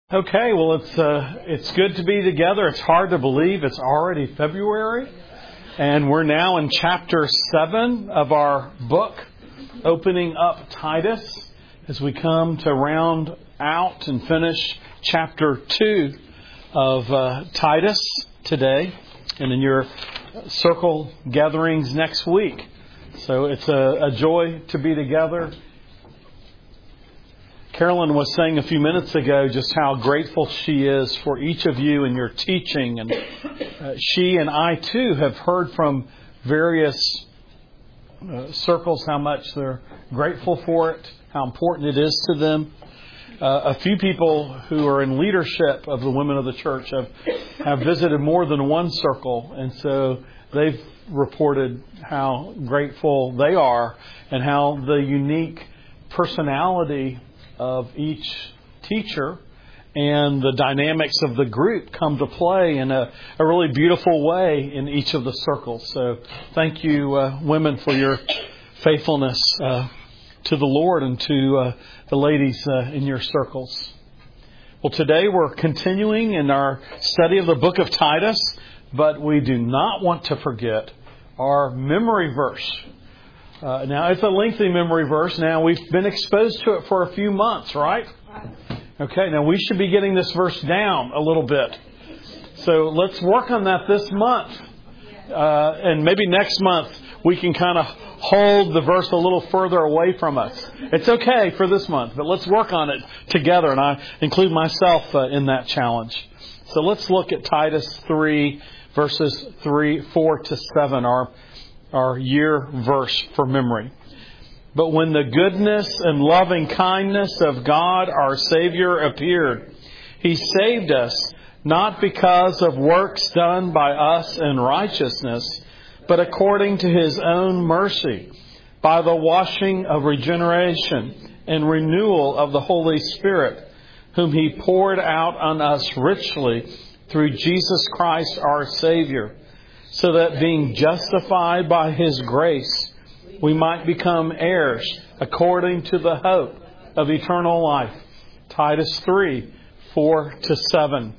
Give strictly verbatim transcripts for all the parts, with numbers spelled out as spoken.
Okay, well, it's uh, it's good to be together. It's hard to believe it's already February, and we're now in chapter seven of our book, opening up Titus, as we come to round out and finish chapter two of uh, Titus today, and in your circle gatherings next week. So it's a, a joy to be together. Carolyn was saying a few minutes ago just how grateful she is for each of you and your teaching. And uh, she and I, too, have heard from various uh, circles how much they're grateful for it, how important it is to them. Uh, a few people who are in leadership of the women of the church have, have visited more than one circle. And so they've reported how grateful they are and how the unique personality of each teacher and the dynamics of the group come to play in a, a really beautiful way in each of the circles. So thank you, uh, women, for your faithfulness uh, to the Lord and to uh, the ladies uh, in your circles. Well, today we're continuing in our study of the book of Titus, but we do not want to forget our memory verse. Uh, now, it's a lengthy memory verse. Now, we've been exposed to it for a few months, right? Okay, now we should be getting this verse down a little bit. So let's work on that this month. Uh, and maybe next month we can kind of hold the verse a little further away from us. It's okay for this month, but let's work on it together. And I include myself uh, in that challenge. So let's look at Titus three, verses three, four to seven, our Our year verse for memory. But when the goodness and loving kindness of God our Savior appeared, He saved us, not because of works done by us in righteousness, but according to His own mercy, by the washing of regeneration and renewal of the Holy Spirit, whom He poured out on us richly through Jesus Christ our Savior, so that being justified by His grace, we might become heirs according to the hope of eternal life. Titus three, four to seven.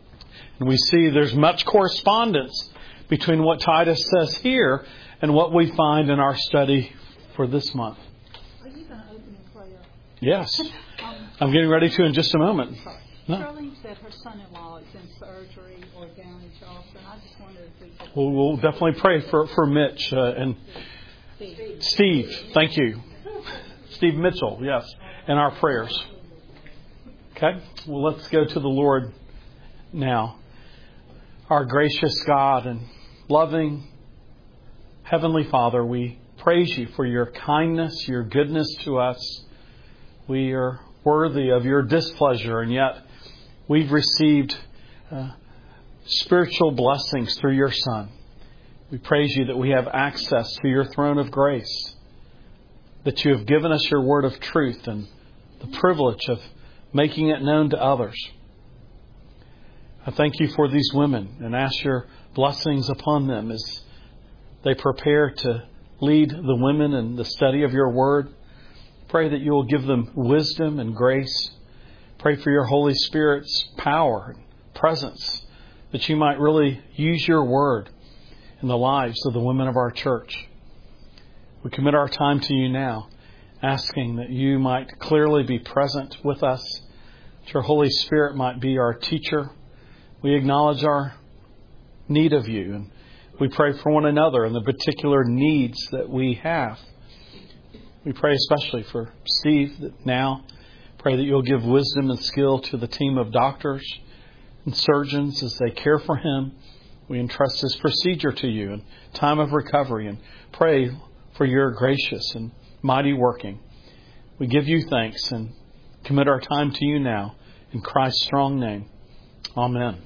And we see there's much correspondence between what Titus says here and what we find in our study for this month. Are you going to open in prayer? Yes. I'm getting ready to in just a moment. No. Charlene said her son-in-law is in surgery or down in Charleston. I just wondered if we could... Well, we'll definitely pray for, for Mitch uh, and Steve. Steve. Thank you. Steve Mitchell, yes, in our prayers. Okay? Well, let's go to the Lord now. Our gracious God and loving Heavenly Father, we praise You for Your kindness, Your goodness to us. We are worthy of Your displeasure, and yet we've received uh, spiritual blessings through Your Son. We praise You that we have access to Your throne of grace, that You have given us Your word of truth and the privilege of making it known to others. I thank You for these women and ask Your blessings upon them as they prepare to lead the women in the study of Your word. Pray that You will give them wisdom and grace. Pray for Your Holy Spirit's power and presence, that You might really use Your word in the lives of the women of our church. We commit our time to You now, asking that You might clearly be present with us, that Your Holy Spirit might be our teacher. We acknowledge our need of You, and we pray for one another and the particular needs that we have. We pray especially for Steve that now. Pray that You'll give wisdom and skill to the team of doctors and surgeons as they care for him. We entrust his procedure to You in time of recovery and pray for Your gracious and mighty working. We give You thanks and commit our time to You now. In Christ's strong name. Amen.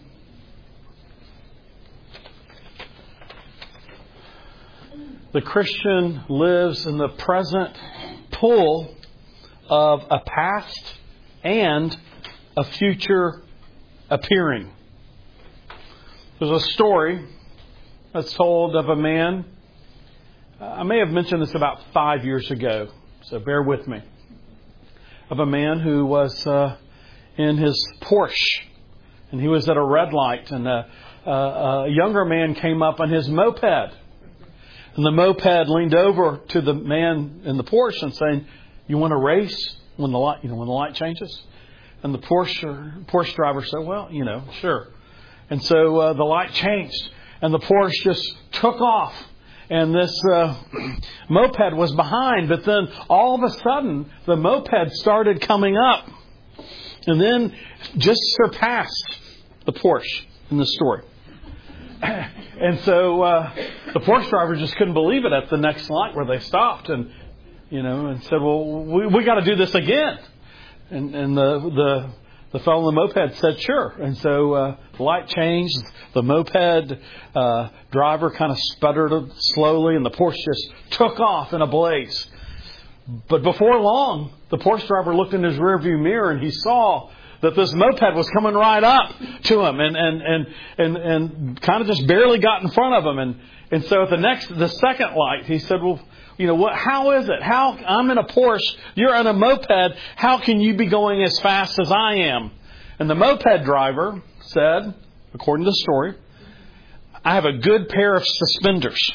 The Christian lives in the present pull of a past and a future appearing. There's a story that's told of a man. I may have mentioned this about five years ago, so bear with me. Of a man who was uh, in his Porsche, and he was at a red light, and a, a, a younger man came up on his moped. And the moped leaned over to the man in the Porsche and saying, "You want to race when the light, you know, when the light changes?" And the Porsche Porsche driver said, "Well, you know, sure." And so uh, the light changed, and the Porsche just took off. And this uh, moped was behind, but then all of a sudden, the moped started coming up, and then just surpassed the Porsche in the story. And so uh, the Porsche driver just couldn't believe it at the next light where they stopped, and you know, and said, "Well, we we got to do this again." And and the the the fellow in the moped said, "Sure." And so uh, the light changed. The moped uh, driver kind of sputtered slowly, and the Porsche just took off in a blaze. But before long, the Porsche driver looked in his rearview mirror, and he saw that this moped was coming right up to him, and and and and, and kind of just barely got in front of him. And and so at the next, the second light, he said, "Well, you know what? How is it? How I'm in a Porsche, you're in a moped. How can you be going as fast as I am?" And the moped driver said, according to the story, "I have a good pair of suspenders."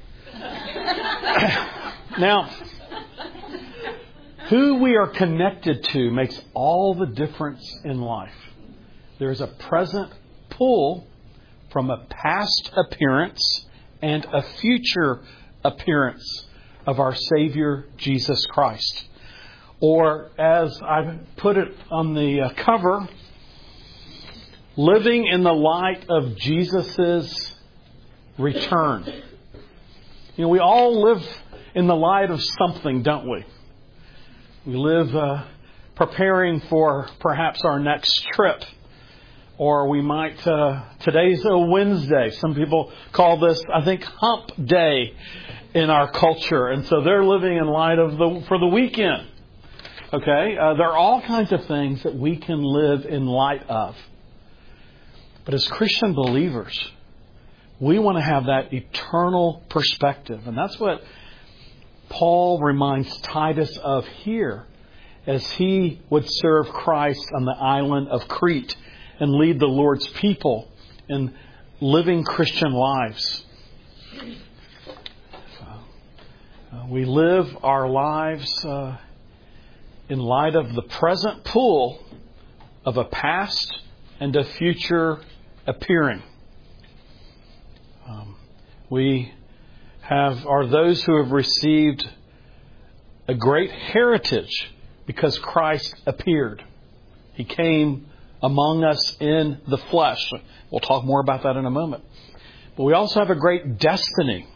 Now, who we are connected to makes all the difference in life. There is a present pull from a past appearance and a future appearance of our Savior, Jesus Christ. Or, as I put it on the uh, cover, living in the light of Jesus' return. You know, we all live in the light of something, don't we? We live uh, preparing for perhaps our next trip. Or we might, uh, today's a Wednesday. Some people call this, I think, hump day in our culture. And so they're living in light of the, for the weekend. Okay? Uh, there are all kinds of things that we can live in light of. But as Christian believers, we want to have that eternal perspective. And that's what Paul reminds Titus of here as he would serve Christ on the island of Crete and lead the Lord's people in living Christian lives. Uh, we live our lives uh, in light of the present pull of a past and a future appearing. Um, we have are those who have received a great heritage because Christ appeared. He came among us in the flesh. We'll talk more about that in a moment. But we also have a great destiny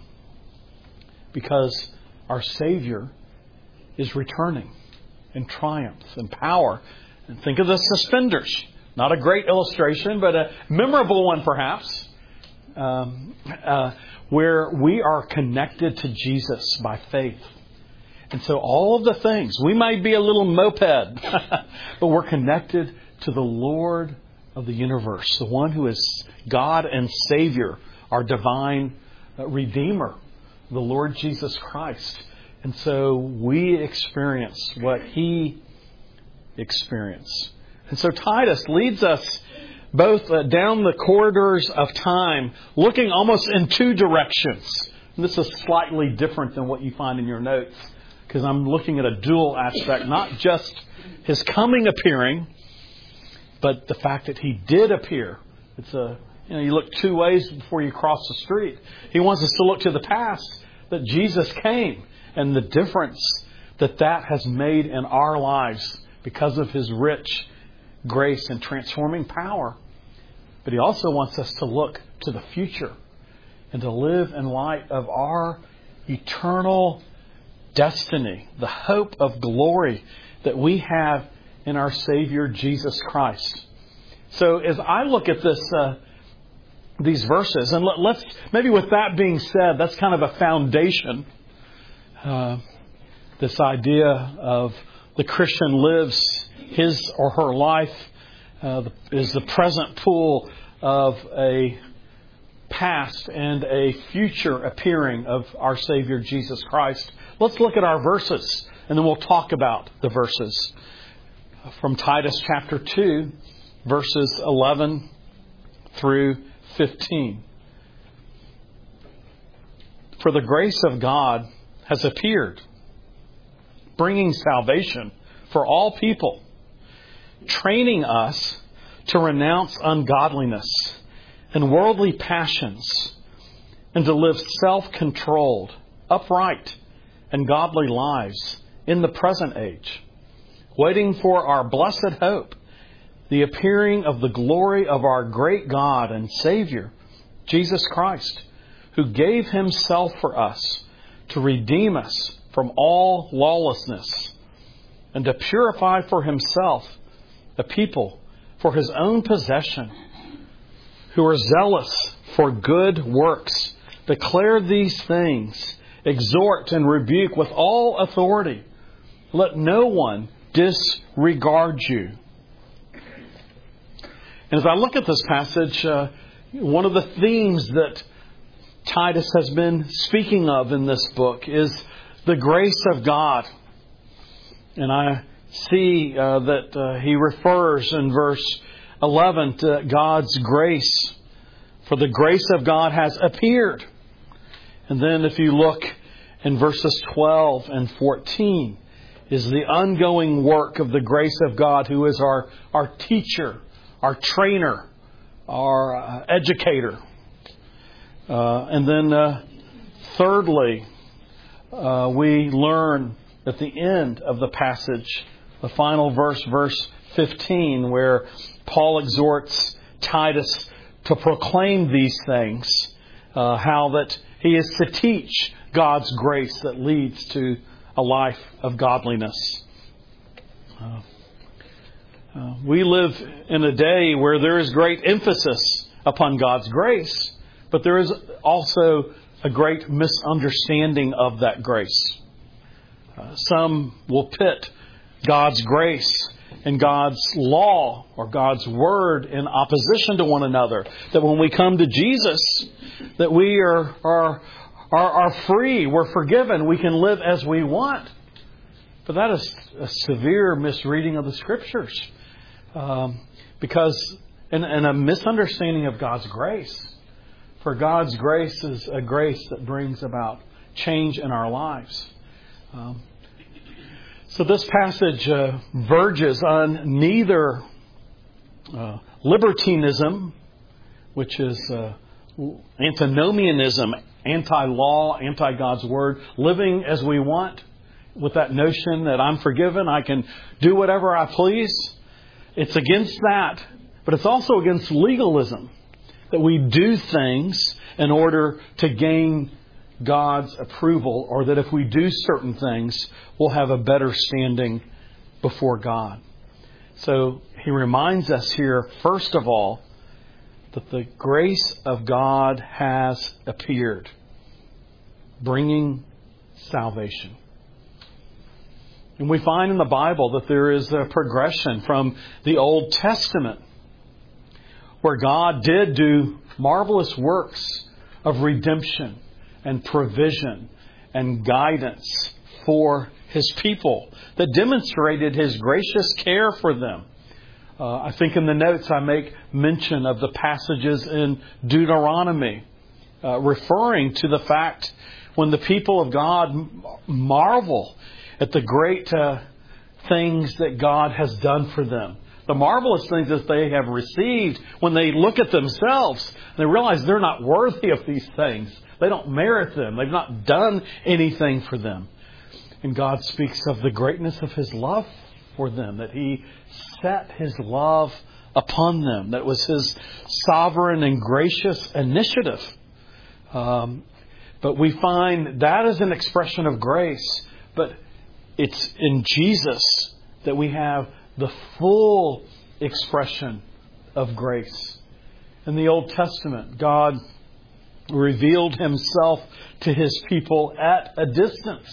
because our Savior is returning in triumph and power. And think of the suspenders. Not a great illustration, but a memorable one perhaps. Um, uh, where we are connected to Jesus by faith. And so all of the things, we might be a little moped, but we're connected to the Lord of the universe, the one who is God and Savior, our divine Redeemer, the Lord Jesus Christ. And so we experience what He experienced. And so Titus leads us both uh, down the corridors of time, looking almost in two directions. And this is slightly different than what you find in your notes, because I'm looking at a dual aspect, not just His coming appearing, but the fact that He did appear. It's a you know you look two ways before you cross the street. He wants us to look to the past, that Jesus came, and the difference that that has made in our lives because of His rich grace and transforming power. But He also wants us to look to the future and to live in light of our eternal destiny, the hope of glory that we have in our Savior Jesus Christ. So as I look at this, uh, these verses, and let, let's maybe with that being said, that's kind of a foundation. Uh, this idea of the Christian lives his or her life uh, is the present pool of a past and a future appearing of our Savior Jesus Christ. Let's look at our verses, and then we'll talk about the verses. from Titus chapter two, verses eleven through fifteen. For the grace of God has appeared, bringing salvation for all people, training us to renounce ungodliness and worldly passions, and to live self-controlled, upright, and godly lives in the present age, waiting for our blessed hope, the appearing of the glory of our great God and Savior, Jesus Christ, who gave Himself for us to redeem us from all lawlessness and to purify for Himself a people for His own possession, who are zealous for good works. Declare these things, exhort and rebuke with all authority. Let no one disregard you. And as I look at this passage, uh, one of the themes that Titus has been speaking of in this book is the grace of God. And I see uh, that uh, he refers in verse eleven to God's grace. For the grace of God has appeared. And then if you look in verses twelve and fourteen, is the ongoing work of the grace of God, who is our, our teacher, our trainer, our uh, educator. Uh, and then uh, thirdly, uh, we learn at the end of the passage, the final verse, verse fifteen, where Paul exhorts Titus to proclaim these things, uh, how that he is to teach God's grace that leads to a life of godliness. Uh, uh, we live in a day where there is great emphasis upon God's grace, but there is also a great misunderstanding of that grace. Uh, some will pit God's grace and God's law or God's word in opposition to one another. That when we come to Jesus, that we are are are, are free, we're forgiven, we can live as we want. But that is a severe misreading of the Scriptures, um, because and, and a misunderstanding of God's grace. For God's grace is a grace that brings about change in our lives. Um, so this passage uh, verges on neither uh, libertinism, which is uh, antinomianism, anti-law, anti-God's word, living as we want, with that notion that I'm forgiven, I can do whatever I please. It's against that, but it's also against legalism. That we do things in order to gain God's approval, or that if we do certain things, we'll have a better standing before God. So he reminds us here, first of all, that the grace of God has appeared, bringing salvation. And we find in the Bible that there is a progression from the Old Testament, where God did do marvelous works of redemption and provision and guidance for His people that demonstrated His gracious care for them. Uh, I think in the notes I make mention of the passages in Deuteronomy, uh, referring to the fact when the people of God marvel at the great uh, things that God has done for them. The marvelous things that they have received, when they look at themselves, they realize they're not worthy of these things. They don't merit them. They've not done anything for them. And God speaks of the greatness of His love for them, that He set His love upon them. That was His sovereign and gracious initiative. Um, but we find that is an expression of grace. But it's in Jesus that we have the full expression of grace. In the Old Testament, God revealed Himself to His people at a distance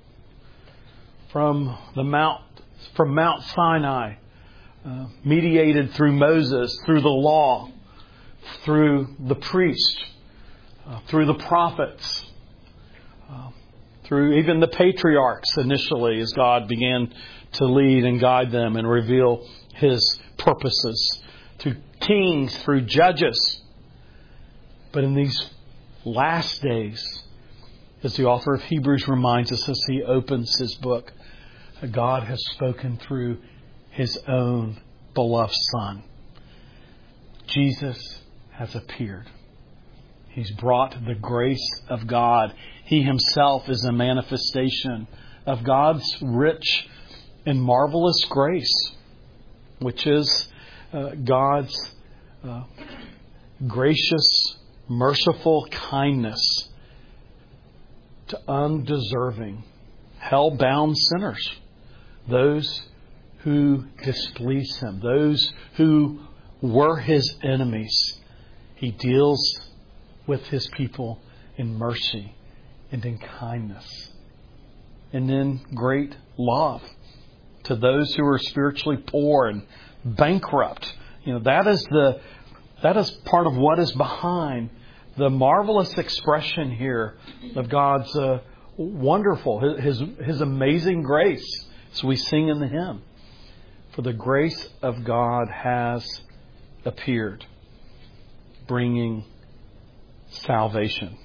from the Mount, from Mount Sinai, uh, mediated through Moses, through the law, through the priest, uh, through the prophets, uh, through even the patriarchs initially, as God began to lead and guide them and reveal His purposes through kings, through judges. But in these last days, as the author of Hebrews reminds us as he opens his book, God has spoken through His own beloved Son. Jesus has appeared. He's brought the grace of God. He Himself is a manifestation of God's rich and marvelous grace, which is uh, God's uh, gracious, merciful kindness to undeserving, hell-bound sinners, those who displease Him, those who were His enemies. He deals with His people in mercy and in kindness and in great love to those who are spiritually poor and bankrupt. You know, that is the that is part of what is behind the marvelous expression here of God's uh, wonderful, His His amazing grace, as we sing in the hymn. For the grace of God has appeared, bringing salvation.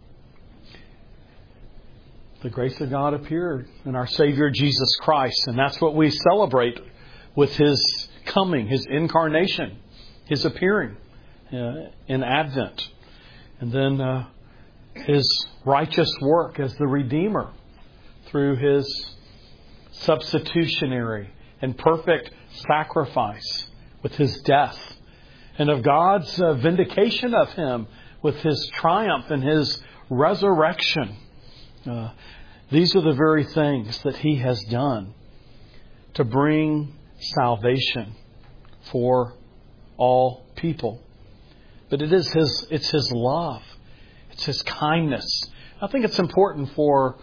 The grace of God appeared in our Savior Jesus Christ, and that's what we celebrate with His coming, His incarnation, His appearing uh, in Advent. And then uh, His righteous work as the Redeemer through His substitutionary and perfect sacrifice with His death, and of God's uh, vindication of Him with His triumph and His resurrection. Uh, these are the very things that He has done to bring salvation for all people. But it is His, it's His love. It's His kindness. I think it's important for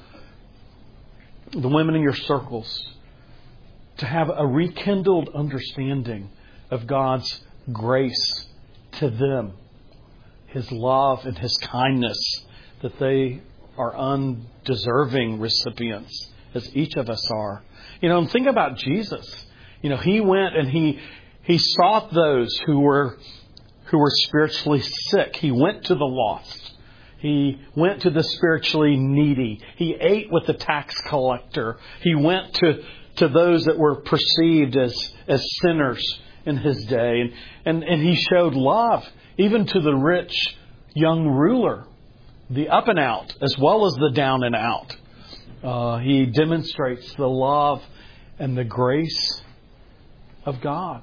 the women in your circles to have a rekindled understanding of God's grace to them, His love and His kindness, that they are undeserving recipients, as each of us are. You know, and think about Jesus. You know, He went and He He sought those who were who were spiritually sick. He went to the lost. He went to the spiritually needy. He ate with the tax collector. He went to, to those that were perceived as, as sinners in His day. And, and, and He showed love even to the rich young ruler, the up and out as well as the down and out. Uh, he demonstrates the love and the grace of God.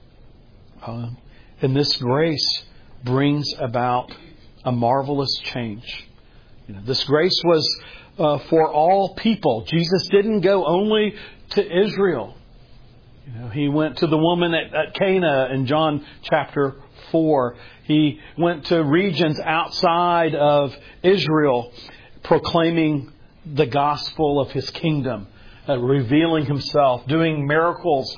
Uh, and this grace brings about a marvelous change. You know, this grace was uh, for all people. Jesus didn't go only to Israel. You know, He went to the woman at, at Cana in John chapter four. He went to regions outside of Israel, proclaiming the gospel of His kingdom, uh, revealing Himself, doing miracles,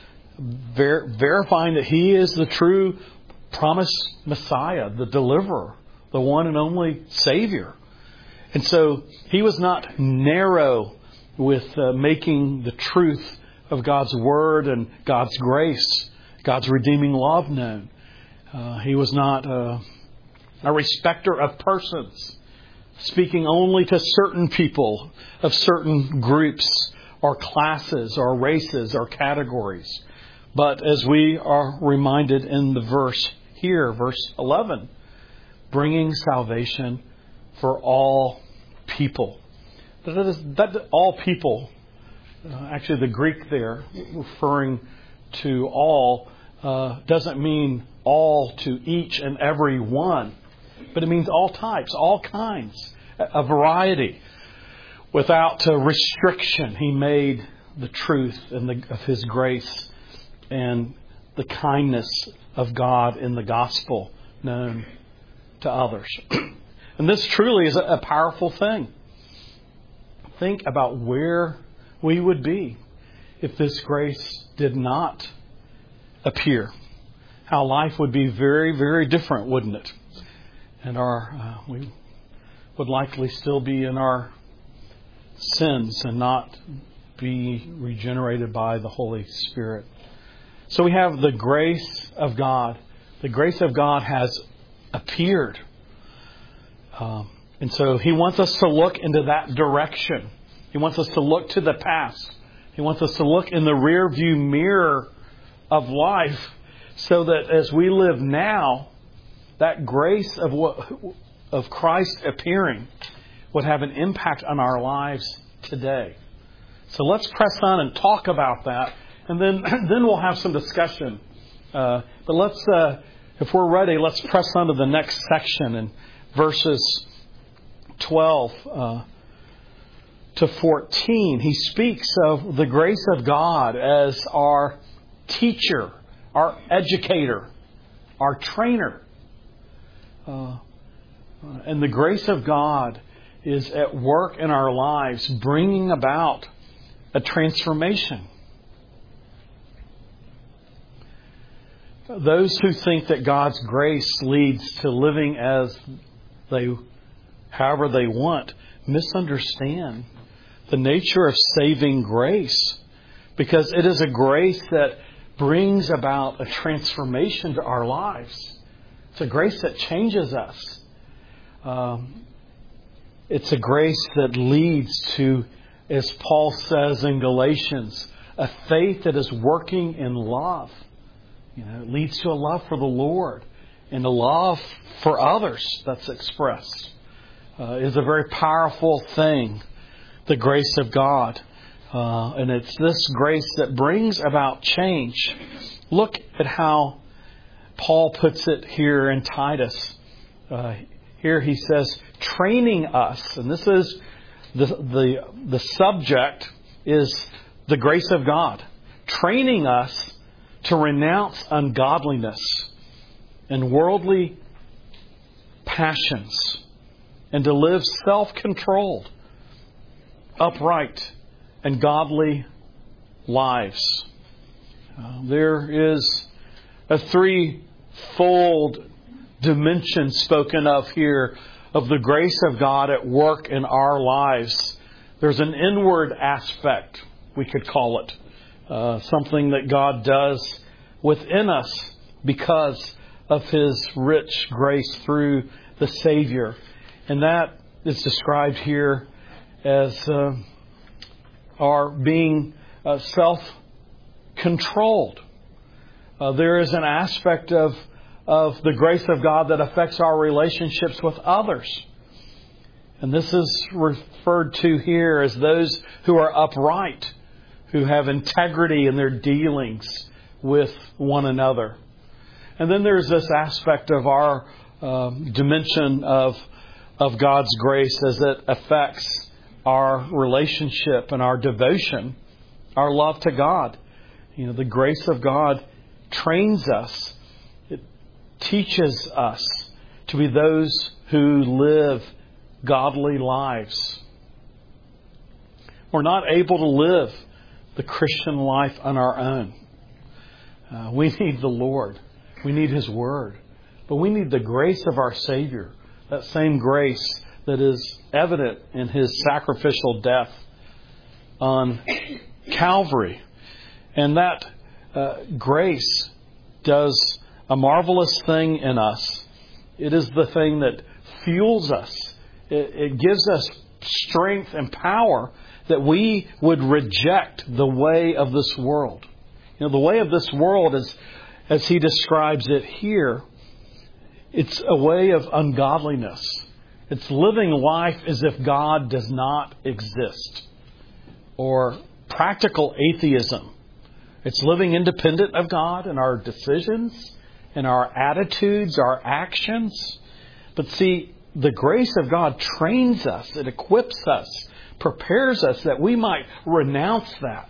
ver- verifying that He is the true promised Messiah, the deliverer, the one and only Savior. And so He was not narrow with uh, making the truth of God's Word and God's grace, God's redeeming love known. Uh, he was not uh, a respecter of persons, speaking only to certain people of certain groups or classes or races or categories. But as we are reminded in the verse here, verse eleven, bringing salvation for all people. That is, that all people, uh, actually the Greek there, referring to all, uh, doesn't mean all to each and every one, but it means all types, all kinds, a variety. Without uh, restriction, He made the truth and the, of His grace and the kindness of God in the gospel known to others. And this truly is a powerful thing. Think about where we would be if this grace did not appear. How life would be very, very different, wouldn't it? And our uh, we would likely still be in our sins and not be regenerated by the Holy Spirit. So we have the grace of God. The grace of God has appeared. Um, and so He wants us to look into that direction. He wants us to look to the past. He wants us to look in the rear view mirror of life so that as we live now, that grace of what, of Christ appearing would have an impact on our lives today. So let's press on and talk about that. And then, then we'll have some discussion. Uh, but let's, uh, if we're ready, let's press on to the next section in verses twelve uh, to fourteen. He speaks of the grace of God as our teacher, our educator, our trainer. Uh, and the grace of God is at work in our lives, bringing about a transformation. Those who think that God's grace leads to living as they, however they want, misunderstand the nature of saving grace, because it is a grace that brings about a transformation to our lives. It's a grace that changes us. Um, it's a grace that leads to, as Paul says in Galatians, a faith that is working in love. You know, it leads to a love for the Lord and a love for others that's expressed. Uh, is a very powerful thing, the grace of God. Uh, and it's this grace that brings about change. Look at how Paul puts it here in Titus. Uh, here he says, training us. And this is the, the, the subject is the grace of God. Training us to renounce ungodliness and worldly passions and to live self-controlled, upright, and godly lives. Uh, there is a threefold dimension spoken of here of the grace of God at work in our lives. There's an inward aspect, we could call it. Uh, something that God does within us because of His rich grace through the Savior. And that is described here as uh, our being uh, self-controlled. Uh, there is an aspect of, of the grace of God that affects our relationships with others. And this is referred to here as those who are upright, who have integrity in their dealings with one another. And then there's this aspect of our uh, dimension of, of God's grace as it affects our relationship and our devotion, our love to God. You know, the grace of God trains us. It teaches us to be those who live godly lives. We're not able to live the Christian life on our own. Uh, we need the Lord. We need His Word. But we need the grace of our Savior. That same grace that is evident in His sacrificial death on Calvary. And that uh, grace does a marvelous thing in us. It is the thing that fuels us. It, it gives us strength and power that we would reject the way of this world. You know, the way of this world is, as he describes it here, it's a way of ungodliness. It's living life as if God does not exist. Or practical atheism. It's living independent of God in our decisions, in our attitudes, our actions. But see, the grace of God trains us, it equips us, prepares us that we might renounce that.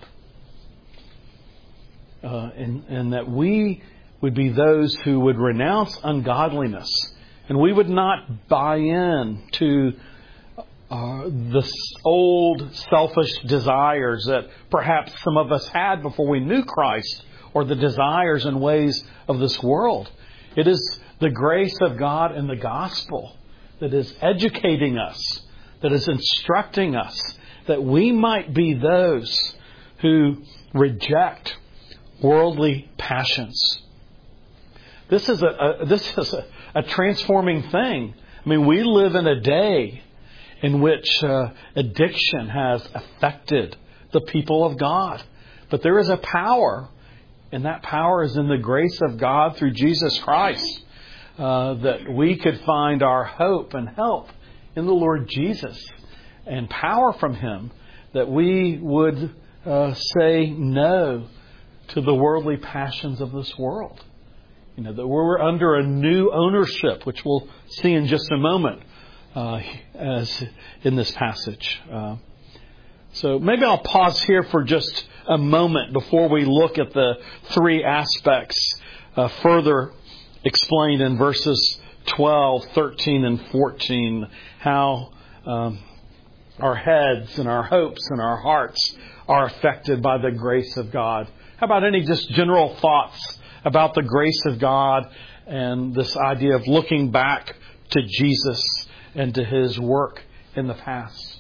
Uh, and, and that we would be those who would renounce ungodliness. And we would not buy in to uh, the old selfish desires that perhaps some of us had before we knew Christ, or the desires and ways of this world. It is the grace of God and the gospel that is educating us, that is instructing us, that we might be those who reject worldly passions. This is a, a this is a, a transforming thing. I mean, we live in a day in which uh, addiction has affected the people of God. But there is a power, and that power is in the grace of God through Jesus Christ, uh, that we could find our hope and help in the Lord Jesus, and power from Him that we would uh, say no to the worldly passions of this world. You know, that we're under a new ownership, which we'll see in just a moment uh, as in this passage. Uh, so maybe I'll pause here for just a moment before we look at the three aspects uh, further explained in verses twelve, thirteen, and fourteen. How um, our heads and our hopes and our hearts are affected by the grace of God. How about any just general thoughts about the grace of God and this idea of looking back to Jesus and to His work in the past?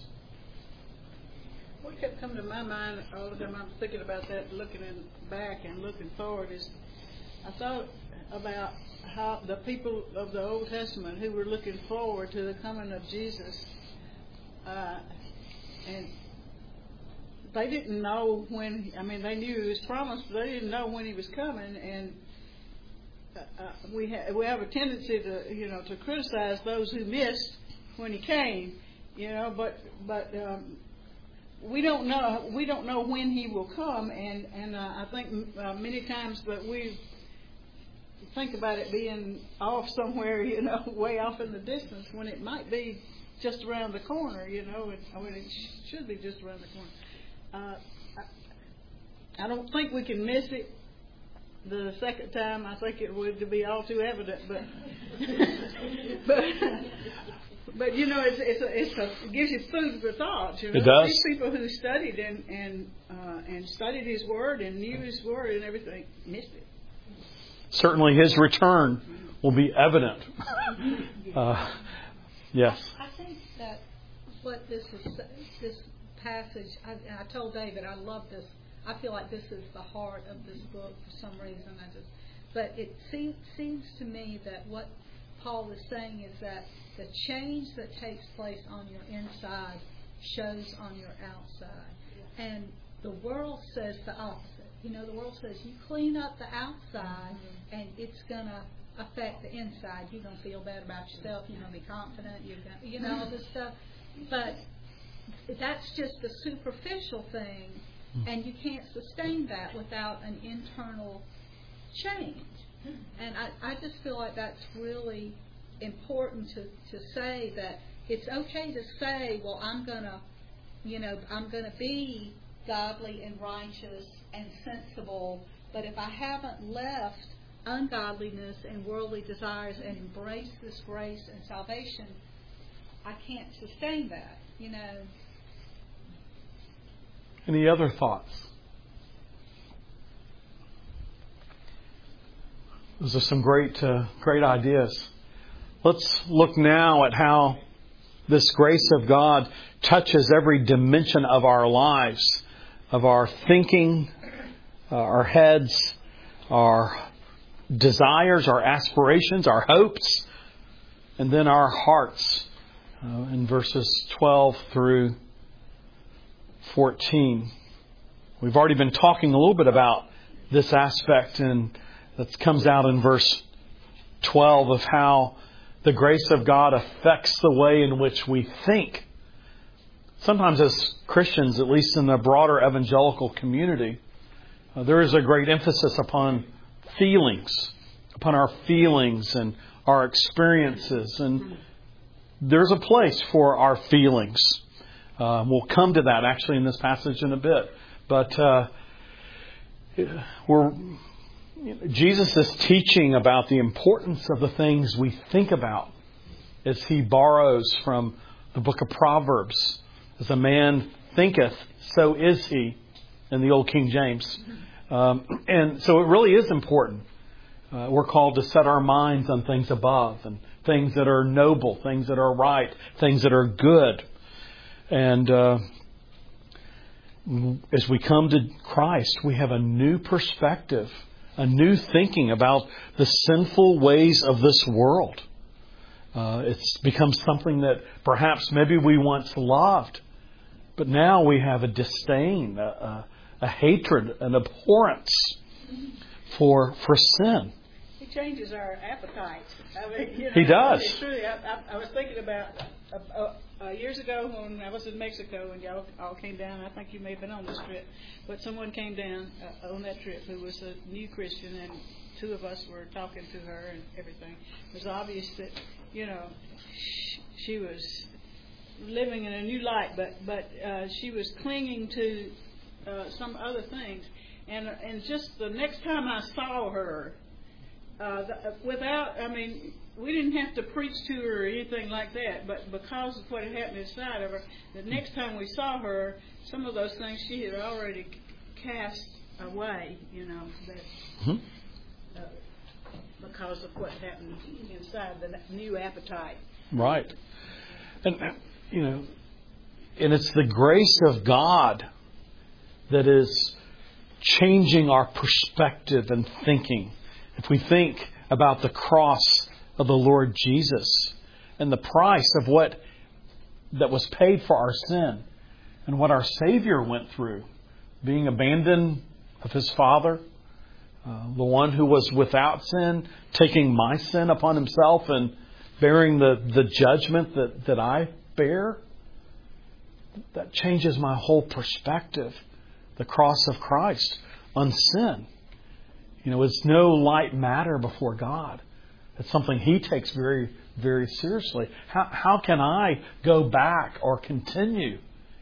What kept coming to my mind all the time I was thinking about that, looking in back and looking forward, is I thought about how the people of the Old Testament who were looking forward to the coming of Jesus, uh, and they didn't know when. I mean, they knew He was promised, but they didn't know when He was coming. And uh, we ha- we have a tendency to, you know, to criticize those who missed when He came, you know. But but um, we don't know we don't know when He will come, and and uh, I think uh, many times that we think about it being off somewhere, you know, way off in the distance, when it might be just around the corner, you know. And, I mean, it sh- should be just around the corner. Uh, I, I don't think we can miss it the second time. I think it would be all too evident, but but, but you know, it's it's a, it's a, it gives you food for thought. You know? It does. These people who studied and and uh, and studied His Word and knew His Word and everything missed it. Certainly His return will be evident. Uh, yes. I think that what this is, this passage, I, I told David I love this. I feel like this is the heart of this book for some reason. I just, but it seems seems to me that what Paul is saying is that the change that takes place on your inside shows on your outside, and the world says the opposite. You know, the world says you clean up the outside, and it's going to affect the inside. You're going to feel bad about yourself. You're going to be confident. You're going to, you know, all this stuff. But that's just a superficial thing, and you can't sustain that without an internal change. And I, I just feel like that's really important to, to say, that it's okay to say, well, I'm going to, you know, I'm going to be godly and righteous and sensible, but if I haven't left ungodliness and worldly desires and embraced this grace and salvation, I can't sustain that, you know. Any other thoughts? Those are some great, uh, great ideas. Let's look now at how this grace of God touches every dimension of our lives, of our thinking, uh, our heads, our desires, our aspirations, our hopes, and then our hearts uh, in verses twelve through fourteen. We've already been talking a little bit about this aspect, and that comes out in verse twelve of how the grace of God affects the way in which we think. Sometimes as Christians, at least in the broader evangelical community, uh, there is a great emphasis upon feelings, upon our feelings and our experiences. And there's a place for our feelings. Uh, we'll come to that actually in this passage in a bit. But uh, we're, Jesus is teaching about the importance of the things we think about, as he borrows from the book of Proverbs. As a man thinketh, so is he, in the old King James. Um, and so it really is important. Uh, we're called to set our minds on things above, and things that are noble, things that are right, things that are good. And uh, as we come to Christ, we have a new perspective, a new thinking about the sinful ways of this world. Uh, it's become something that perhaps maybe we once loved, but now we have a disdain, a, a, a hatred, an abhorrence for for sin. He changes our appetite. I mean, you know, He does. It's truly, I, I, I was thinking about uh, uh, uh, years ago when I was in Mexico and y'all all came down. I think you may have been on this trip, but someone came down uh, on that trip who was a new Christian, and two of us were talking to her and everything. It was obvious that, you know, she, she was living in a new light, but but uh, she was clinging to uh, some other things. And and just the next time I saw her, uh, the, without, I mean, we didn't have to preach to her or anything like that, but because of what had happened inside of her, the next time we saw her, some of those things she had already cast away, you know, that, Mm-hmm. uh, because of what happened inside, the new appetite. Right. And, you know, and it's the grace of God that is changing our perspective and thinking. If we think about the cross of the Lord Jesus and the price of what that was paid for our sin and what our Savior went through, being abandoned of His Father, uh, the one who was without sin, taking my sin upon Himself and bearing the, the judgment that, that I bear, that changes my whole perspective. The cross of Christ on sin. You know, it's no light matter before God. It's something He takes very, very seriously. How, how can I go back or continue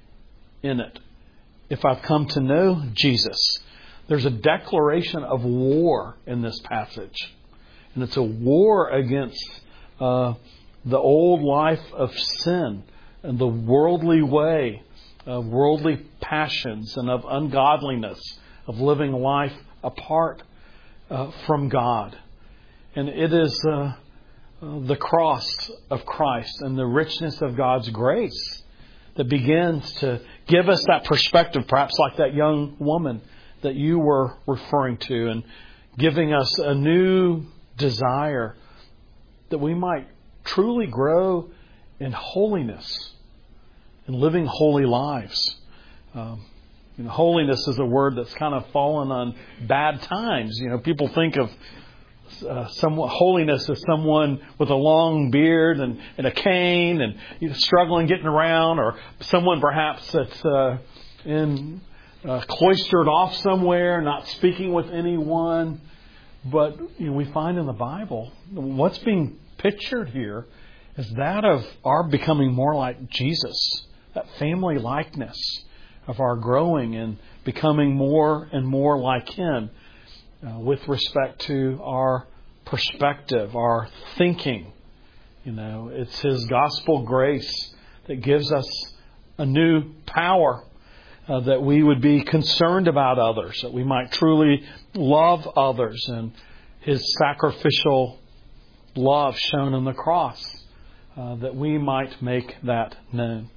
in it if I've come to know Jesus? There's a declaration of war in this passage. And it's a war against uh, the old life of sin and the worldly way, of worldly passions and of ungodliness, of living life apart uh, from God. And it is uh, uh, the cross of Christ and the richness of God's grace that begins to give us that perspective, perhaps like that young woman that you were referring to, and giving us a new desire that we might truly grow in holiness and living holy lives. Um, you know, holiness is a word that's kind of fallen on bad times. You know, people think of uh, somewhat holiness as someone with a long beard and, and a cane and you know, struggling getting around, or someone perhaps that's uh, in uh, cloistered off somewhere, not speaking with anyone. But you know, we find in the Bible what's being pictured here is that of our becoming more like Jesus. That family likeness of our growing and becoming more and more like Him uh, with respect to our perspective, our thinking. You know, it's His gospel grace that gives us a new power uh, that we would be concerned about others, that we might truly love others, and His sacrificial love shown on the cross, uh, that we might make that known.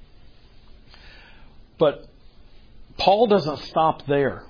But Paul doesn't stop there.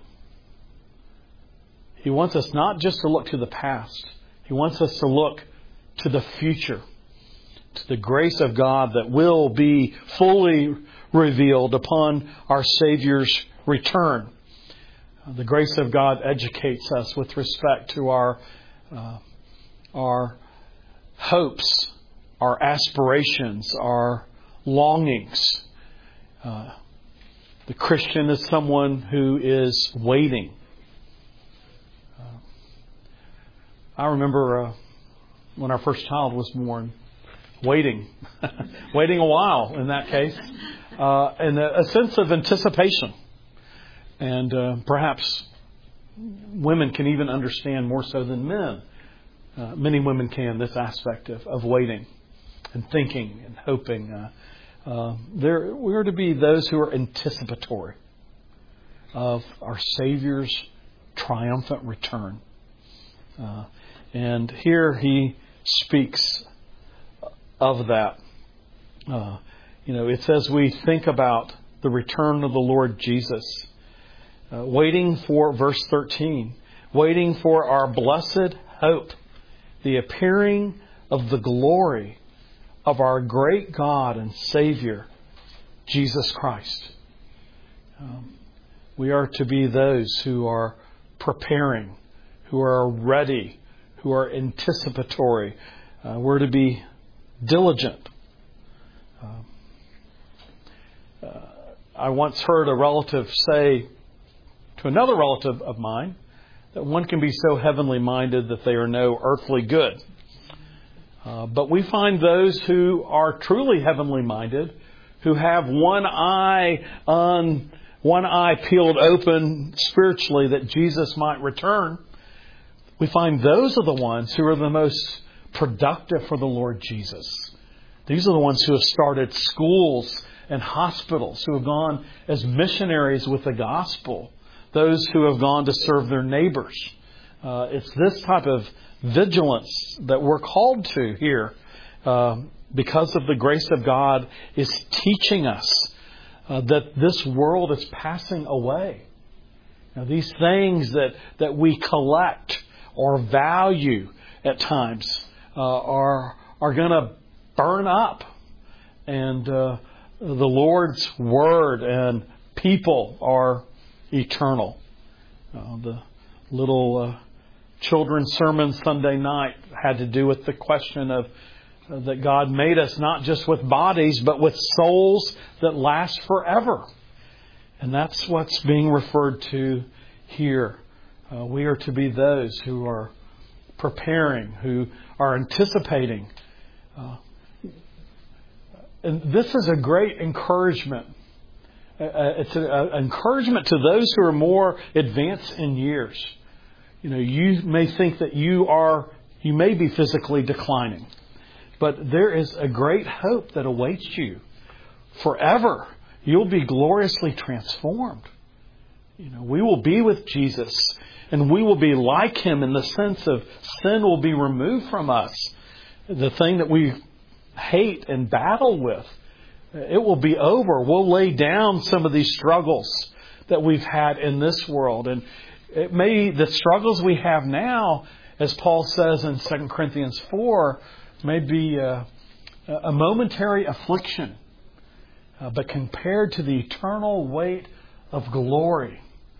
He wants us not just to look to the past. He wants us to look to the future, to the grace of God that will be fully revealed upon our Savior's return. The grace of God educates us with respect to our uh, our hopes, our aspirations, our longings. Uh, The Christian is someone who is waiting. Uh, I remember uh, when our first child was born, waiting. waiting a while in that case. Uh, and a, a sense of anticipation. And uh, perhaps women can even understand more so than men. Uh, many women can, this aspect of, of waiting and thinking and hoping. Uh, Uh, there, we are to be those who are anticipatory of our Savior's triumphant return. Uh, and here he speaks of that. Uh, you know, it's as we think about the return of the Lord Jesus. Uh, waiting for, verse thirteen, waiting for our blessed hope, the appearing of the glory of our great God and Savior, Jesus Christ. Um, we are to be those who are preparing, who are ready, who are anticipatory. Uh, we're to be diligent. Uh, uh, I once heard a relative say to another relative of mine that one can be so heavenly minded that they are no earthly good. Uh, but we find those who are truly heavenly minded, who have one eye on one eye peeled open spiritually that Jesus might return. We find those are the ones who are the most productive for the Lord Jesus. These are the ones who have started schools and hospitals, who have gone as missionaries with the gospel, those who have gone to serve their neighbors. Uh, it's this type of vigilance that we're called to here, uh, because of the grace of God is teaching us uh, that this world is passing away. Now, these things that, that we collect or value at times uh, are are going to burn up, and uh, the Lord's Word and people are eternal. Uh, the little uh, children's sermon Sunday night had to do with the question of uh, that God made us not just with bodies, but with souls that last forever. And that's what's being referred to here. Uh, we are to be those who are preparing, who are anticipating. Uh, and this is a great encouragement. Uh, it's an encouragement to those who are more advanced in years. You know, you may think that you are, you may be physically declining, but there is a great hope that awaits you forever. You'll be gloriously transformed. You know, we will be with Jesus, and we will be like Him in the sense of sin will be removed from us. The thing that we hate and battle with, it will be over. We'll lay down some of these struggles that we've had in this world. And it may, the struggles we have now, as Paul says in Second Corinthians four, may be a, a momentary affliction. Uh, but compared to the eternal weight of glory,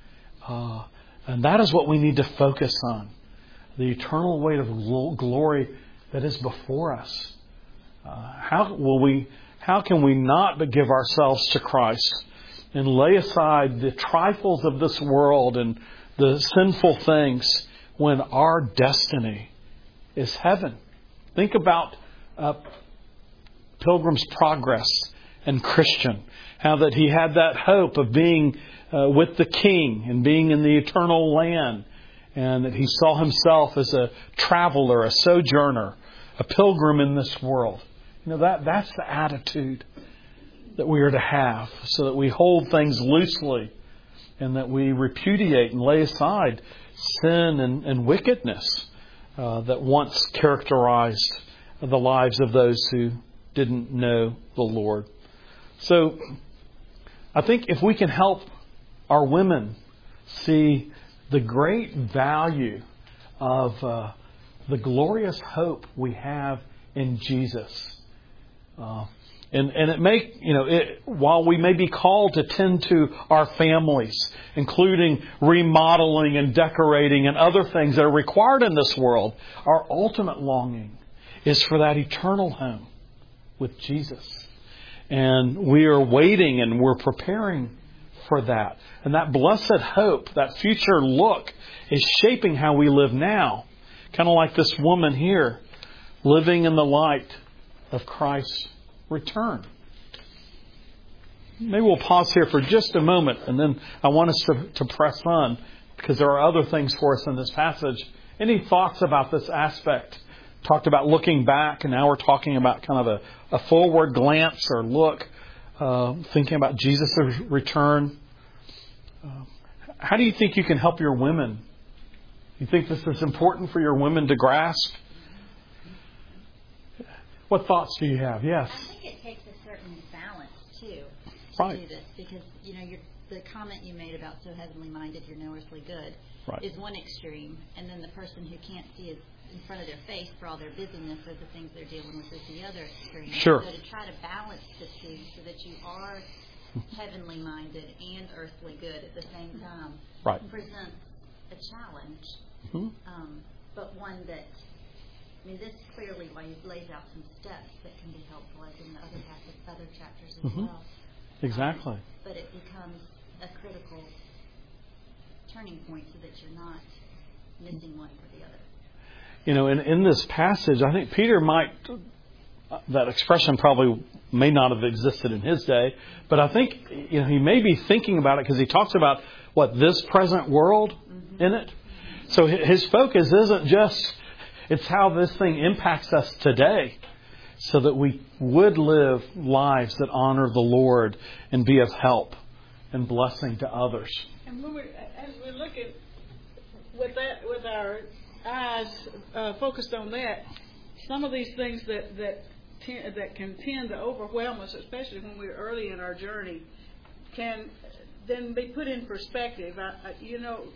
uh, and that is what we need to focus on. The eternal weight of glory that is before us. Uh, how will we? How can we not but give ourselves to Christ and lay aside the trifles of this world and the sinful things when our destiny is heaven? Think about uh, Pilgrim's Progress and Christian. How that he had that hope of being uh, with the King and being in the eternal land. And that he saw himself as a traveler, a sojourner, a pilgrim in this world. You know, that that's the attitude that we are to have, so that we hold things loosely and that we repudiate and lay aside sin and, and wickedness uh, that once characterized the lives of those who didn't know the Lord. So I think if we can help our women see the great value of uh, the glorious hope we have in Jesus. Uh, and, and it may, you know, it, while we may be called to tend to our families, including remodeling and decorating and other things that are required in this world, our ultimate longing is for that eternal home with Jesus. And we are waiting and we're preparing for that. And that blessed hope, that future look, is shaping how we live now. Kind of like this woman here, living in the light of Christ's return. Maybe we'll pause here for just a moment, and then I want us to, to press on, because there are other things for us in this passage. Any thoughts about this aspect? Talked about looking back, and now we're talking about kind of a, a forward glance or look, uh, thinking about Jesus' return. Uh, how do you think you can help your women? You think this is important for your women to grasp? What thoughts do you have? Yes. I think it takes a certain balance, too. to Right. do this, because you know you're, the comment you made about so heavenly minded you're no earthly good Right. is one extreme, and then the person who can't see is in front of their face for all their busyness or the things they're dealing with is the other extreme. Sure. So to try to balance the two so that you are heavenly minded and earthly good at the same time Right. presents a challenge, Hmm? um, but one that, I mean, this clearly lays, lays out some steps that can be helpful, as in the other half of other chapters as Mhm. well. Exactly. Um, but it becomes a critical turning point so that you're not missing one for the other. You know, in, in this passage, I think Peter might, that expression probably may not have existed in his day, but I think, you know, he may be thinking about it because he talks about, what, this present world mm-hmm. in it. So his focus isn't just, it's how this thing impacts us today so that we would live lives that honor the Lord and be of help and blessing to others. And when we, as we look at with that, with our eyes uh, focused on that, some of these things that that tend, that can tend to overwhelm us, especially when we're early in our journey, can then be put in perspective. I, I, you know,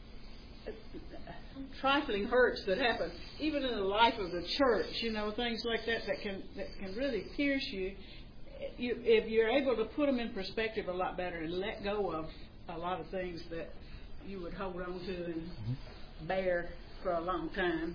trifling hurts that happen, even in the life of the church. You know, things like that that can that can really pierce you. You, if you're able to put them in perspective a lot better and let go of a lot of things that you would hold on to and bear for a long time.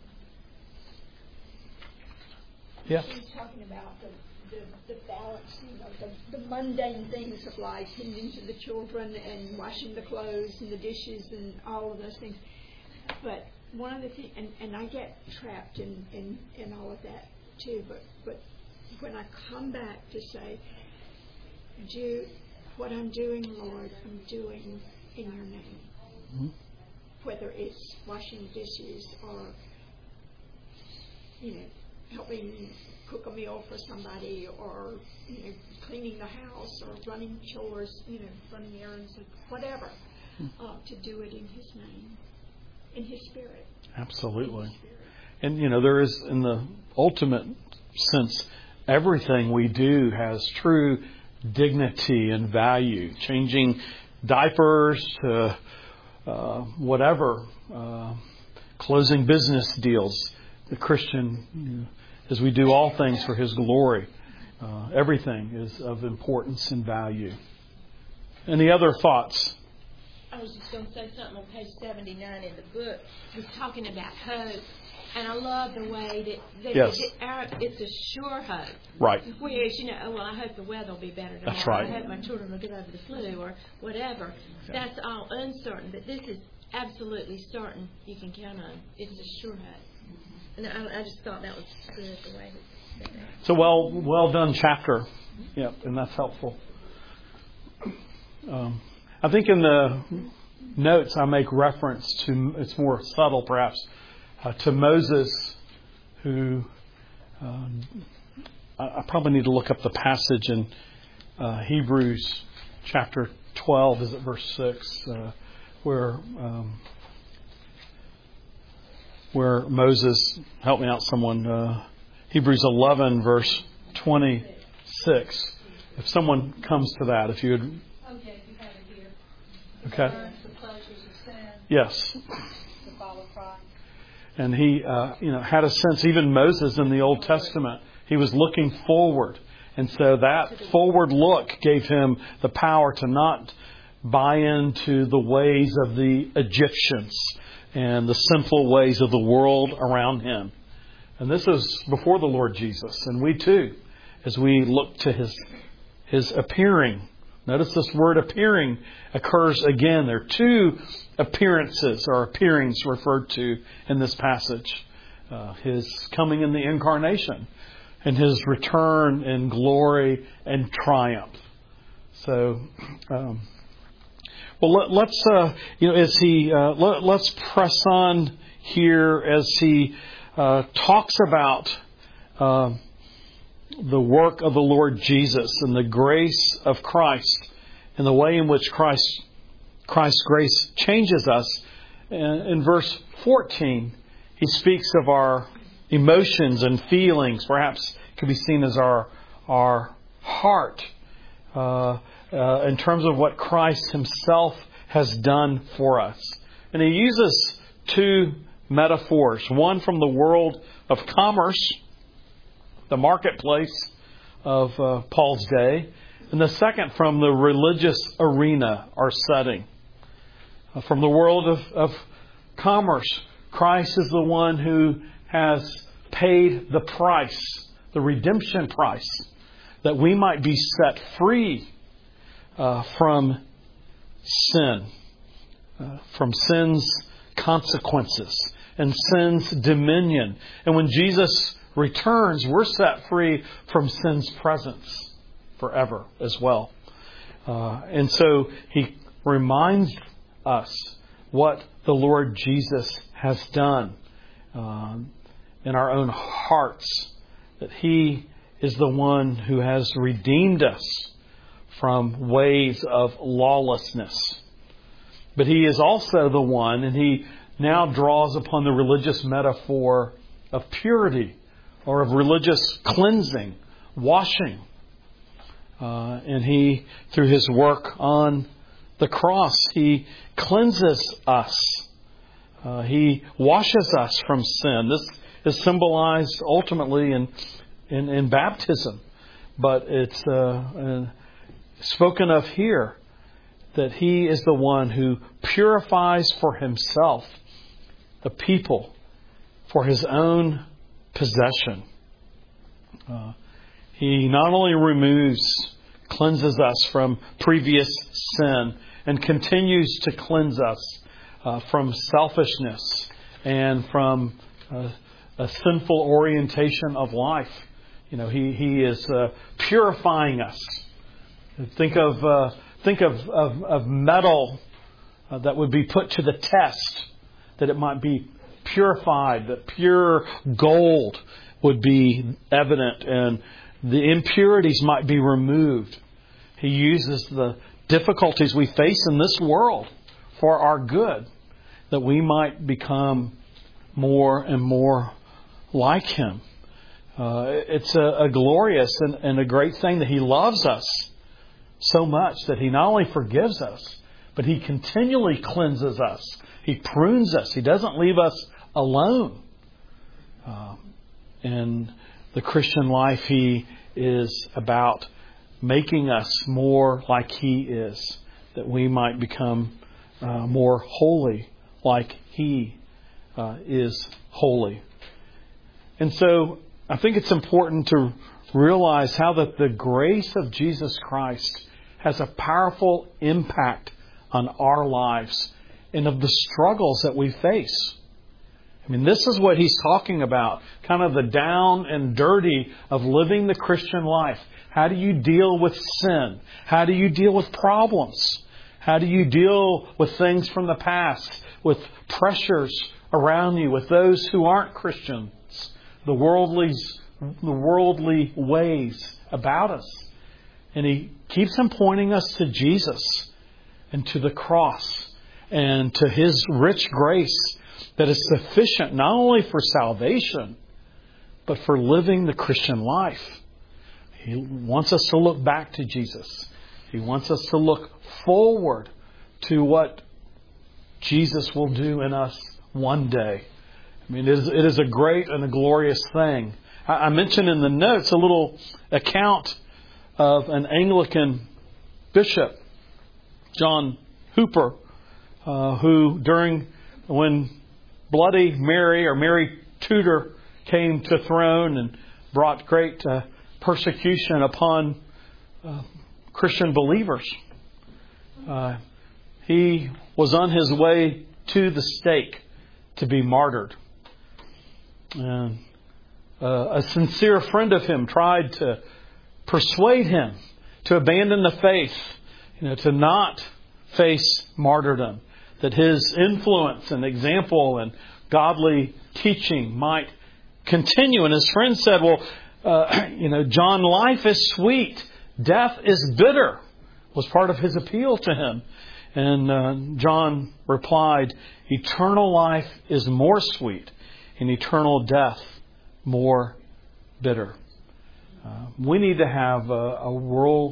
Yeah. She's talking about the, the, the balance, you know, the, the mundane things of life, tending to the children and washing the clothes and the dishes and all of those things. But one of the things, and, and I get trapped in, in, in all of that too, but, but when I come back to say, do what I'm doing, Lord, I'm doing in your name. Mm-hmm. Whether it's washing dishes or, you know, helping cook a meal for somebody or, you know, cleaning the house or running chores, you know, running errands, whatever, uh, to do it in His name, in His Spirit. Absolutely. His Spirit. And, you know, there is, in the ultimate sense, everything we do has true dignity and value. Changing diapers to uh, whatever, uh, closing business deals. The Christian, you know, as we do all things for His glory, uh, everything is of importance and value. Any other thoughts? I was just going to say something on page seventy-nine in the book. He's talking about hope. And I love the way that, that yes. it, our, it's a sure hope. Right. Whereas, you know, oh, well, I hope the weather will be better tomorrow. That's right. I hope my children will get over the flu or whatever. Yeah. That's all uncertain. But this is absolutely certain you can count on. It's a sure hope. And I, I just thought that was good the way he said that. It's a well, well done chapter. Yep, and that's helpful. Um, I think in the notes I make reference to, it's more subtle perhaps, Uh, to Moses, who um, I, I probably need to look up the passage in uh, Hebrews chapter twelve, is it verse six, uh, where um, where Moses, help me out, someone, uh, Hebrews eleven, verse twenty-six. If someone comes to that, if you would. Okay, you have it here. Okay. The pleasures of sin. Yes. To follow Christ. And he, uh, you know, had a sense, even Moses in the Old Testament, he was looking forward. And so that forward look gave him the power to not buy into the ways of the Egyptians and the sinful ways of the world around him. And this is before the Lord Jesus. And we too, as we look to His, His appearing. Notice this word appearing occurs again. There are two appearances or appearings referred to in this passage. Uh, his coming in the incarnation and His return in glory and triumph. So, um, well, let, let's, uh, you know, as he, uh, let, let's press on here as he uh, talks about uh, the work of the Lord Jesus and the grace of Christ and the way in which Christ, Christ's grace changes us. In, in verse fourteen, he speaks of our emotions and feelings. Perhaps it could be seen as our, our heart. uh, uh, in terms of what Christ Himself has done for us. And He uses two metaphors. One from the world of commerce, the marketplace of uh, Paul's day, and the second from the religious arena or setting. Uh, from the world of, of commerce, Christ is the one who has paid the price, the redemption price, that we might be set free uh, from sin, uh, from sin's consequences and sin's dominion. And when Jesus returns, we're set free from sin's presence forever as well. Uh, and so He reminds us what the Lord Jesus has done um, in our own hearts, that He is the one who has redeemed us from ways of lawlessness. But He is also the one, and He now draws upon the religious metaphor of purity or of religious cleansing, washing. Uh, and He, through His work on the cross, He cleanses us. Uh, he washes us from sin. This is symbolized ultimately in in, in baptism, but it's uh, uh, spoken of here that He is the one who purifies for Himself the people for His own possession. Uh, he not only removes, cleanses us from previous sin, and continues to cleanse us uh, from selfishness and from uh, a sinful orientation of life. You know, He He is uh, purifying us. Think of uh, think of of, of metal uh, that would be put to the test, that it might be purified, that pure gold would be evident, and the impurities might be removed. He uses the difficulties we face in this world for our good, that we might become more and more like Him. Uh, it's a, a glorious and, and a great thing that He loves us so much that He not only forgives us, but He continually cleanses us. He prunes us. He doesn't leave us alone. Uh, in the Christian life, He is about making us more like He is, that we might become uh, more holy like He uh, is holy. And so I think it's important to realize how that the grace of Jesus Christ has a powerful impact on our lives and of the struggles that we face. I mean, this is what he's talking about, kind of the down and dirty of living the Christian life. How do you deal with sin? How do you deal with problems? How do you deal with things from the past, with pressures around you, with those who aren't Christians, the worldly, the worldly ways about us? And he keeps on pointing us to Jesus and to the cross and to His rich grace that is sufficient not only for salvation, but for living the Christian life. He wants us to look back to Jesus. He wants us to look forward to what Jesus will do in us one day. I mean, it is, it is a great and a glorious thing. I, I mentioned in the notes a little account of an Anglican bishop, John Hooper, uh, who during when Bloody Mary or Mary Tudor came to throne and brought great uh, persecution upon uh, Christian believers. Uh, he was on his way to the stake to be martyred. And uh, a sincere friend of him tried to persuade him to abandon the faith, you know, to not face martyrdom, that his influence and example and godly teaching might continue. And his friend said, well, uh, you know, John, life is sweet. Death is bitter, was part of his appeal to him. And uh, John replied, eternal life is more sweet and eternal death more bitter. Uh, we need to have a, a world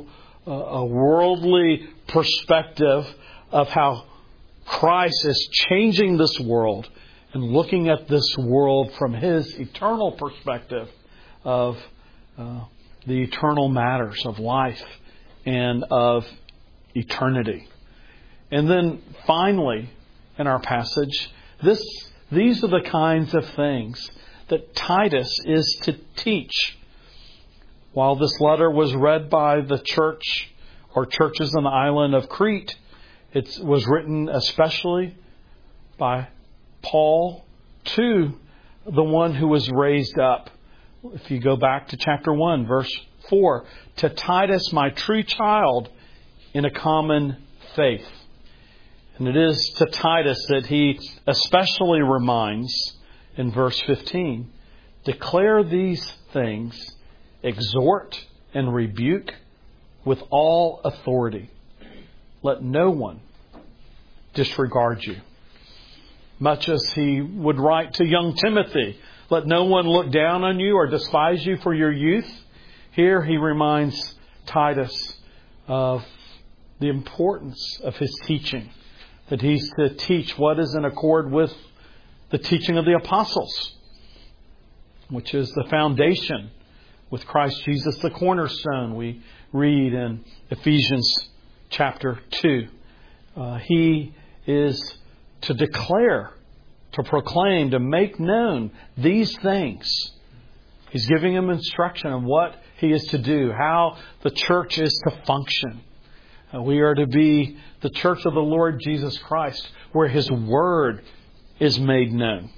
a, a worldly perspective of how Christ is changing this world and looking at this world from His eternal perspective of uh, the eternal matters of life and of eternity. And then finally, in our passage, this these are the kinds of things that Titus is to teach. While this letter was read by the church or churches on the island of Crete, it was written especially by Paul to the one who was raised up. If you go back to chapter one, verse four, to Titus, my true child, in a common faith. And it is to Titus that he especially reminds in verse fifteen, declare these things, exhort and rebuke with all authority. Let no one disregard you. Much as he would write to young Timothy, let no one look down on you or despise you for your youth. Here he reminds Titus of the importance of his teaching, that he's to teach what is in accord with the teaching of the apostles, which is the foundation with Christ Jesus the cornerstone, we read in Ephesians chapter two. Uh, he is to declare, to proclaim, to make known these things. He's giving him instruction on what he is to do, how the church is to function. Uh, we are to be the church of the Lord Jesus Christ, where His Word is made known.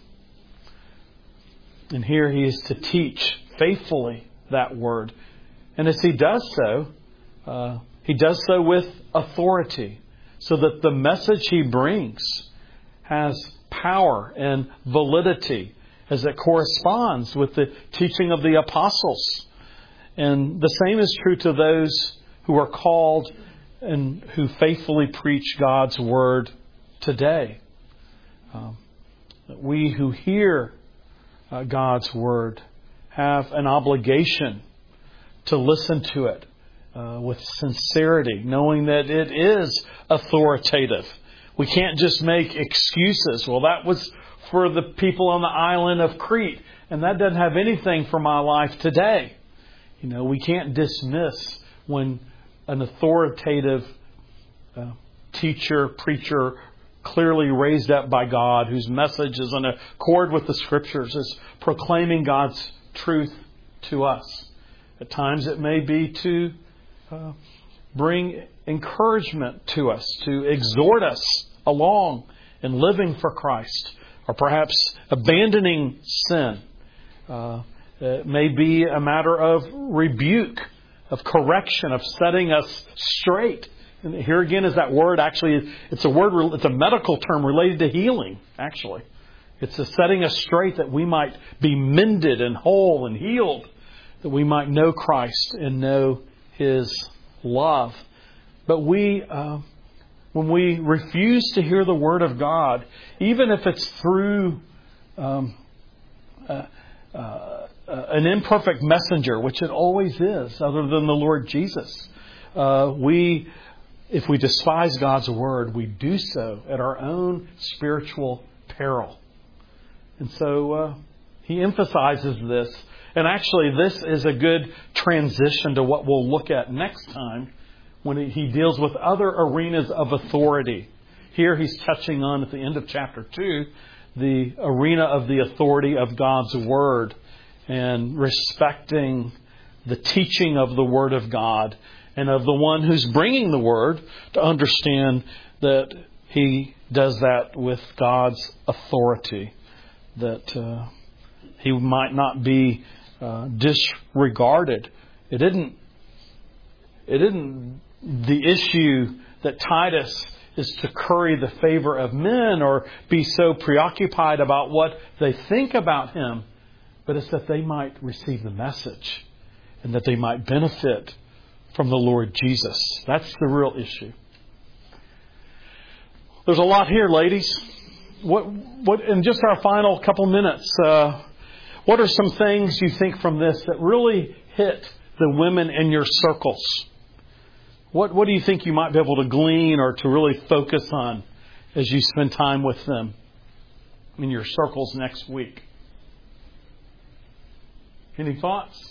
And here he is to teach faithfully that Word. And as he does so, uh, he does so with authority, so that the message he brings has power and validity as it corresponds with the teaching of the apostles. And the same is true to those who are called and who faithfully preach God's Word today. Um, we who hear uh, God's Word have an obligation to listen to it uh, with sincerity, knowing that it is authoritative. We can't just make excuses. Well, that was for the people on the island of Crete, and that doesn't have anything for my life today. You know, we can't dismiss when an authoritative uh, teacher, preacher, clearly raised up by God, whose message is in accord with the Scriptures, is proclaiming God's truth to us. At times it may be to uh, bring encouragement to us, to exhort us along in living for Christ, or perhaps abandoning sin. Uh, it may be a matter of rebuke, of correction, of setting us straight. And here again is that word, actually, it's a word, it's a medical term related to healing, actually. It's a setting us straight that we might be mended and whole and healed, that we might know Christ and know His love. But we, uh, when we refuse to hear the Word of God, even if it's through um, uh, uh, an imperfect messenger, which it always is, other than the Lord Jesus, uh, we, if we despise God's Word, we do so at our own spiritual peril. And so uh, he emphasizes this. And actually, this is a good transition to what we'll look at next time when he deals with other arenas of authority. Here he's touching on, at the end of chapter two, the arena of the authority of God's Word and respecting the teaching of the Word of God and of the one who's bringing the Word, to understand that he does that with God's authority, that uh, he might not be uh, disregarded. It isn't, it isn't the issue that Titus is to curry the favor of men or be so preoccupied about what they think about him, but it's that they might receive the message and that they might benefit from the Lord Jesus. That's the real issue. There's a lot here, ladies. What, what, in just our final couple minutes, uh, what are some things you think from this that really hit the women in your circles? What What do you think you might be able to glean or to really focus on as you spend time with them in your circles next week? Any thoughts?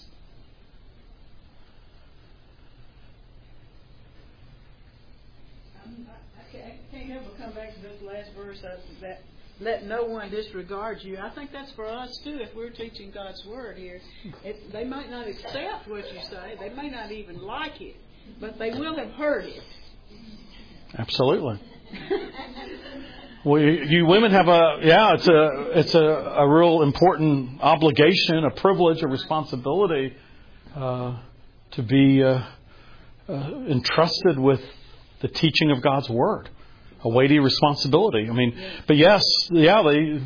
I can't, I can't help but come back to this last verse uh, that let no one disregard you. I think that's for us too. If we're teaching God's word here, it, they might not accept what you say. They may not even like it, but they will have heard it. Absolutely. Well, you, you women have a yeah. It's a it's a, a real important obligation, a privilege, a responsibility uh, to be uh, uh, entrusted with the teaching of God's word. A weighty responsibility. I mean, but yes, yeah, they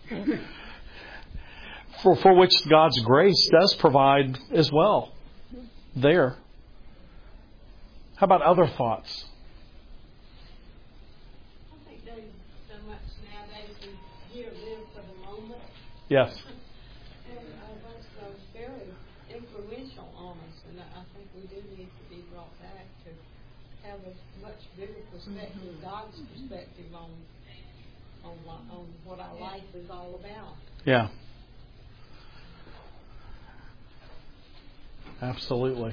for for which God's grace does provide as well. There. How about other thoughts? I think there's so much nowadays we here live for the moment. Yes. And uh, that's uh, very influential on us, and I think we do need to be brought back to have a much bigger perspective, mm-hmm. God's perspective on on on what our life is all about. Yeah. Absolutely.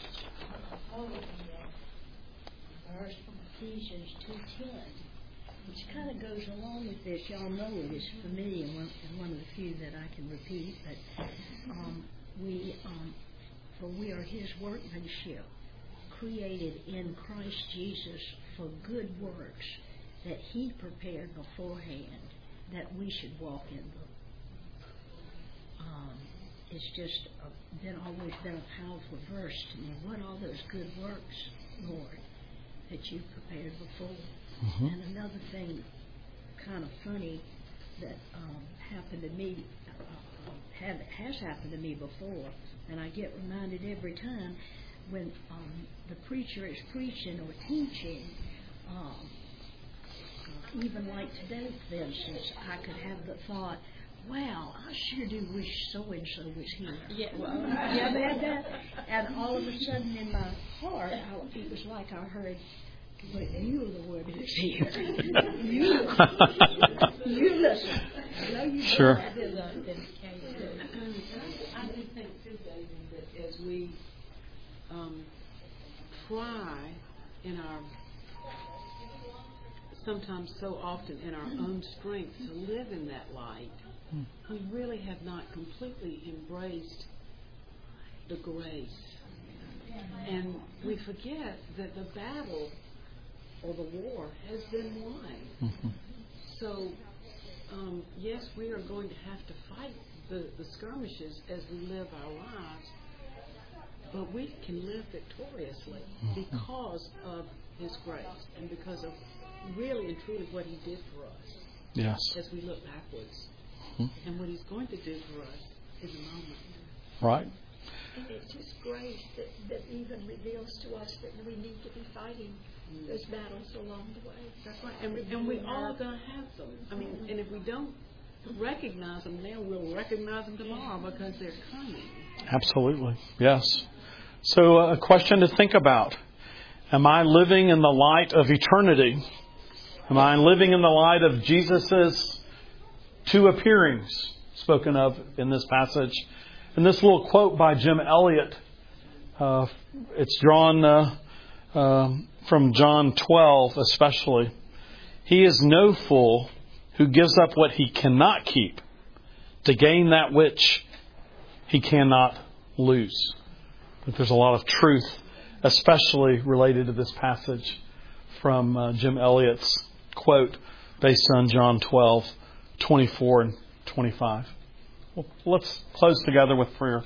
Verse from Ephesians two ten, which kind of goes along with this. Y'all know it is familiar and one, and one of the few that I can repeat. But um, we, um, for we are His workmanship, created in Christ Jesus for good works that He prepared beforehand that we should walk in them. Um, it's just a, been always been a powerful verse to me. What are those good works, Lord, that you prepared before? Mm-hmm. And another thing, kind of funny, that um, happened to me, uh, have, has happened to me before, and I get reminded every time when um, the preacher is preaching or teaching, um, uh, even like today, for instance, I could have the thought, wow, I sure do wish so-and-so was here. Yeah, well, you ever had that? And all of a sudden in my heart, I, it was like I heard, but you are the one who's here. you listen. you listen. No, you sure. Don't. I do think too, David, that as we um, try in our, sometimes so often in our own strength to live in that light, hmm. we really have not completely embraced the grace. And we forget that the battle or the war has been won. Mm-hmm. So, um, yes, we are going to have to fight the, the skirmishes as we live our lives, but we can live victoriously mm-hmm. because of His grace and because of really and truly what He did for us. Yes. As we look backwards. Mm-hmm. And what He's going to do for us is a moment. Right. And it's His grace that, that even reveals to us that we need to be fighting mm. those battles along the way. That's right. And, we, and we all are going to have them. I mean, and if we don't recognize them now, we'll recognize them tomorrow because they're coming. Absolutely. Yes. So a question to think about. Am I living in the light of eternity? Am I living in the light of Jesus' two appearings spoken of in this passage? And this little quote by Jim Elliot, uh, it's drawn uh, uh, from John twelve especially. He is no fool who gives up what he cannot keep to gain that which he cannot lose. But there's a lot of truth, especially related to this passage from uh, Jim Elliot's quote based on John twelve, twenty-four and twenty-five. Well, let's close together with prayer.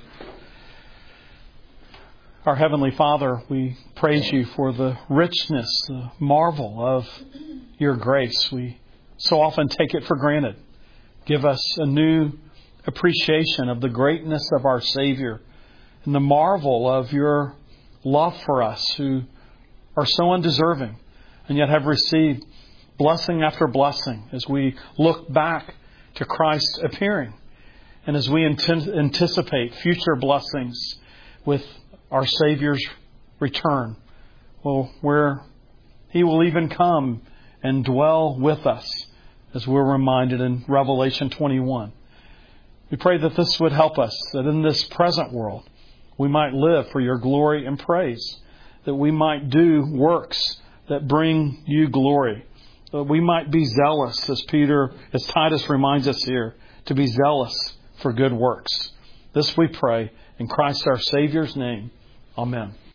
Our Heavenly Father, we praise You for the richness, the marvel of Your grace. We so often take it for granted. Give us a new appreciation of the greatness of our Savior and the marvel of Your love for us who are so undeserving and yet have received blessing after blessing as we look back to Christ appearing. And as we anticipate future blessings with our Savior's return, well, where He will even come and dwell with us, as we're reminded in Revelation twenty-one. We pray that this would help us, that in this present world we might live for Your glory and praise, that we might do works that bring You glory, that we might be zealous, as Peter, as Titus reminds us here, to be zealous for good works. This we pray in Christ our Savior's name. Amen.